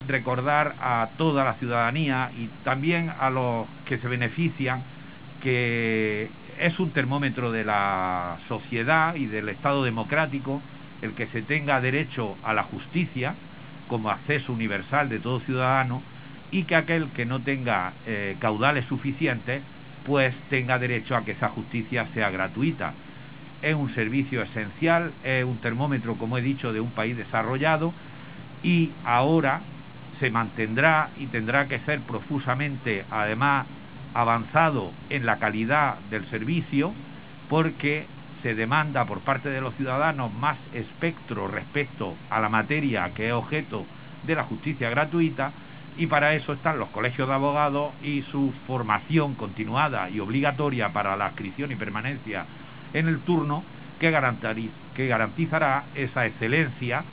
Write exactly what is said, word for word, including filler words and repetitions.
recordar a toda la ciudadanía y también a los que se benefician que es un termómetro de la sociedad y del Estado democrático el que se tenga derecho a la justicia como acceso universal de todo ciudadano, y que aquel que no tenga eh, caudales suficientes pues tenga derecho a que esa justicia sea gratuita. Es un servicio esencial, es un termómetro, como he dicho, de un país desarrollado, y ahora se mantendrá y tendrá que ser profusamente, además, avanzado en la calidad del servicio, porque se demanda por parte de los ciudadanos más espectro respecto a la materia que es objeto de la justicia gratuita, y para eso están los colegios de abogados y su formación continuada y obligatoria para la adscripción y permanencia en el turno, que garantizará esa excelencia